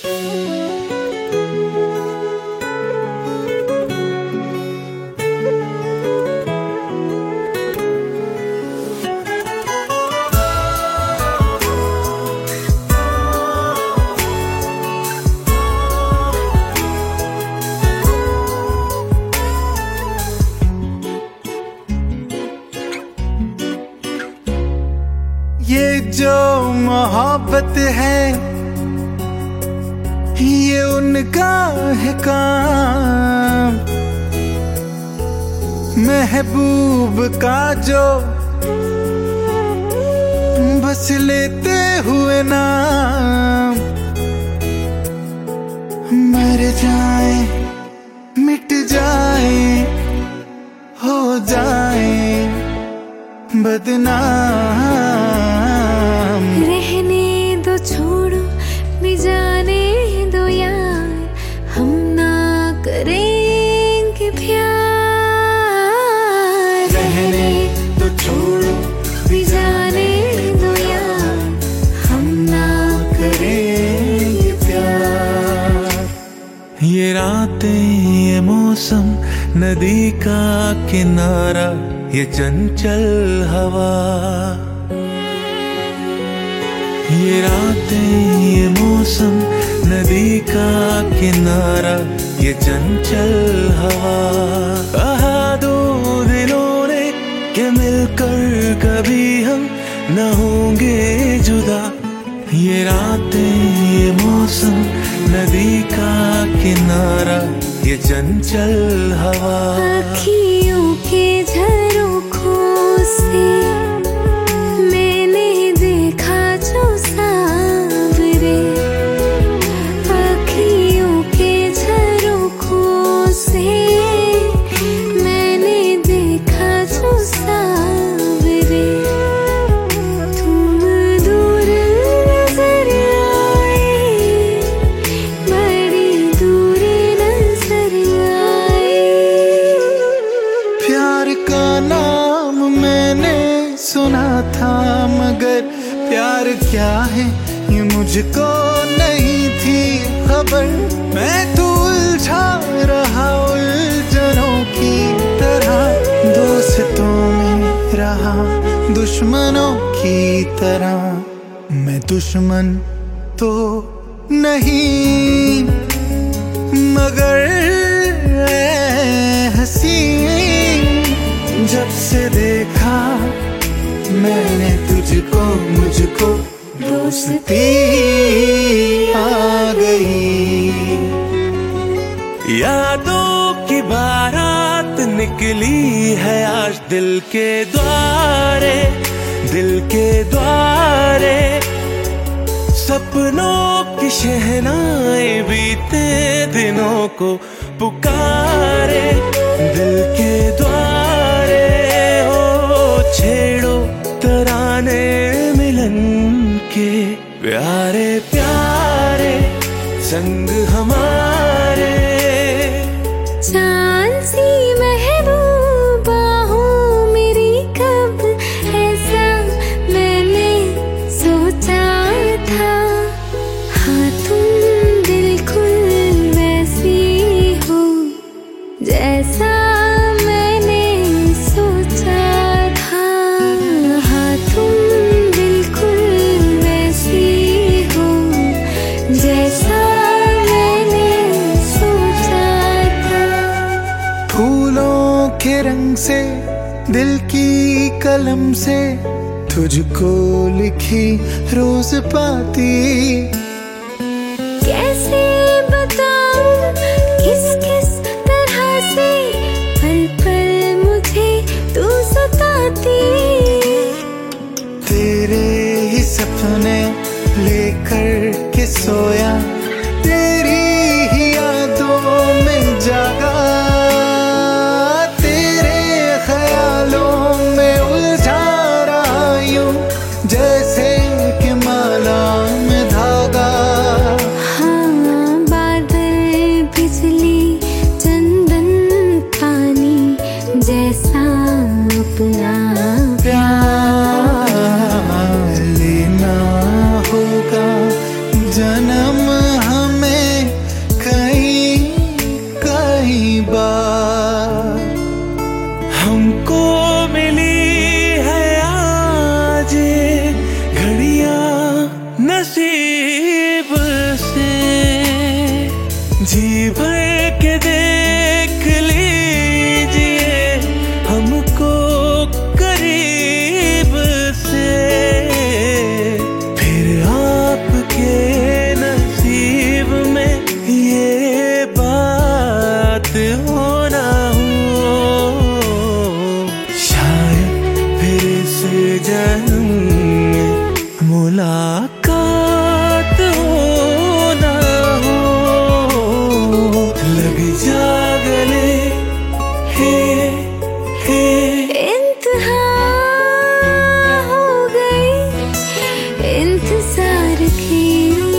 ये जो मोहब्बत है ये उनका है काम, महबूब का जो बस लेते हुए नाम। मर जाए मिट जाए हो जाए बदनाम। रहने दो छोड़ो भी जाने दो यार, हम ना करेंगे प्यार। रहने दो छोड़ो भी जाने दो यार, हम ना करेंगे प्यार। ये रातें ये मौसम नदी का किनारा ये चंचल हवा। ये रातें ये मौसम नदी का किनारा ये चंचल हवा। कहा दो दिलों ने कि मिलकर कभी हम न होंगे जुदा। ये रातें ये मौसम नदी का किनारा ये चंचल हवा। अखियों के झरोखों से मैंने देखा जो सांवरे। अखियों के झरोखों से मैंने देखा जो सांवरे। तुम दूर नजर आए, बड़ी दूर नजर आए। प्यार का नाम मैंने सुना था मगर प्यार क्या है ये मुझको नहीं थी खबर। मैं तो उलझा रहा उलझनों की तरह, दोस्तों में रहा दुश्मनों की तरह। मैं दुश्मन तो नहीं मगर ऐ हंसी, जब से देखा मैंने तुझको मुझको दोस्ती आ गई। यादों की बारात निकली है आज दिल के द्वारे, दिल के द्वारे। सपनों की शहनाई बीते दिनों को पुकारे, दिल के द्वारे। हो छेड़ो तराने मिलन के प्यारे प्यारे संग हमारे। चांद सी महबूबा हो मेरी कब ऐसा मैंने सोचा था। हाँ तुम बिल्कुल वैसी हो जैसा मैंने सोचा था। हाँ तुम बिल्कुल वैसी हो जैसा मैंने सोचा था। फूलों के रंग से दिल की कलम से तुझको लिखी रोज पाती। कैसे बताऊं किस किस तरह से पल पल मुझे तू सताती। तेरे ही सपने लेकर के सोया, तेरी ही यादों में जागा। तेरे ख्यालों में उलझा रहा यूं जैसे कि माला में धागा। हाँ बादल बिजली चंदन पानी जैसा अपना प्यार लेना होगा जन्म नसीब से जी भर के देख लीजिए हमको करीब से, फिर आपके नसीब में ये बात हो ना हो, शायद फिर इस जन्म में मुलाकात हो ना हो। लग जा गले हे इंतहा हो गई इंतजार की,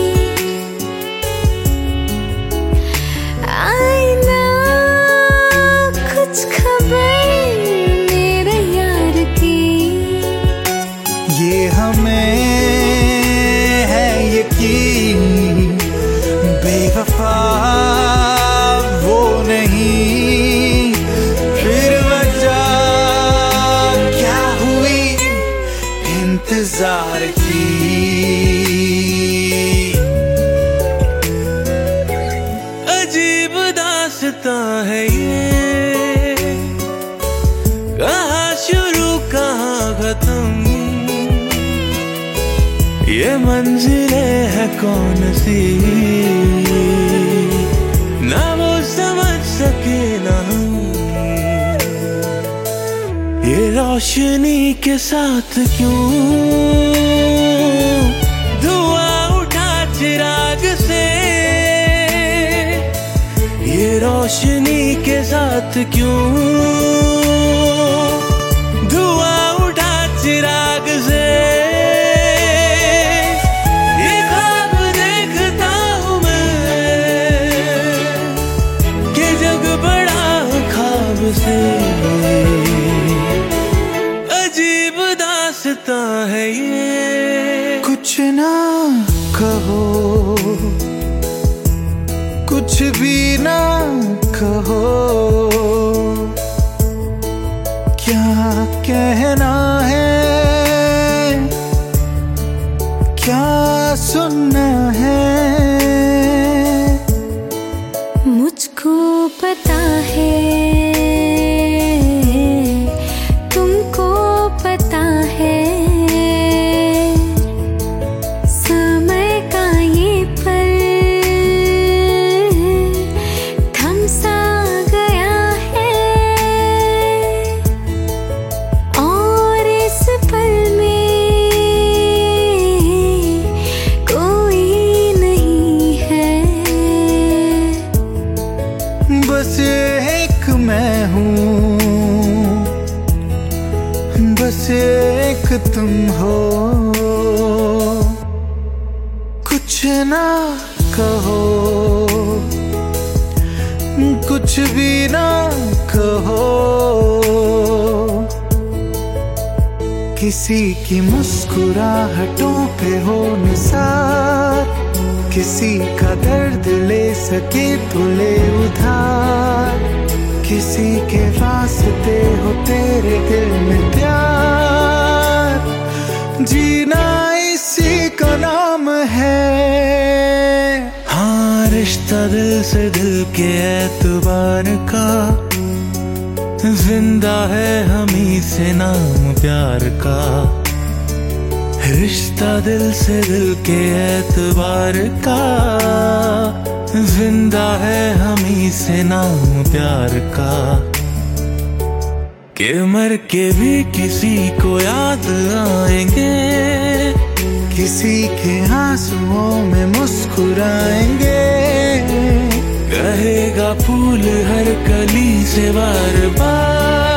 आईना कुछ खबर मेरे यार की। ये हमें है यकीन बेवफा वो नहीं, फिर वजह क्या हुई इंतजार की। अजीब दास्तां है ये, कहाँ शुरू कहाँ खत्म, ये मंजिलें है कौन सी ना वो समझ सके ना हम। ये रोशनी के साथ क्यों धुआं उठा चिराग से, ये रोशनी के साथ क्यों धुआं उठा चिराग से। ये ख्वाब देखता हूँ मैं कि जग बड़ा ख्वाब से, अजीब दास्तां है ये। कुछ ना कहो कुछ भी ना कहो, क्या कहना है क्या सुनना है। मुझको पता है तुमको पता है, समय का ये पल थम सा गया है, और इस पल में कोई नहीं है। बस एक मैं हूँ, बस एक तुम हो, कुछ ना कहो कुछ भी ना कहो। किसी की मुस्कुराहटों पे हो निसार, किसी का दर्द ले सके तो ले उधार, किसी के वास्ते हो तेरे दिल में प्यार, जीना इसी का नाम है। हाँ, रिश्ता दिल से दिल के एतबार का, जिंदा है हमी से नाम प्यार का। रिश्ता दिल से दिल के एतबार का, जिंदा है हमी से नाम प्यार का। कि मर के भी किसी को याद आएंगे, किसी के आंसुओं में मुस्कुराएंगे, कहेगा फूल हर कली से बार बार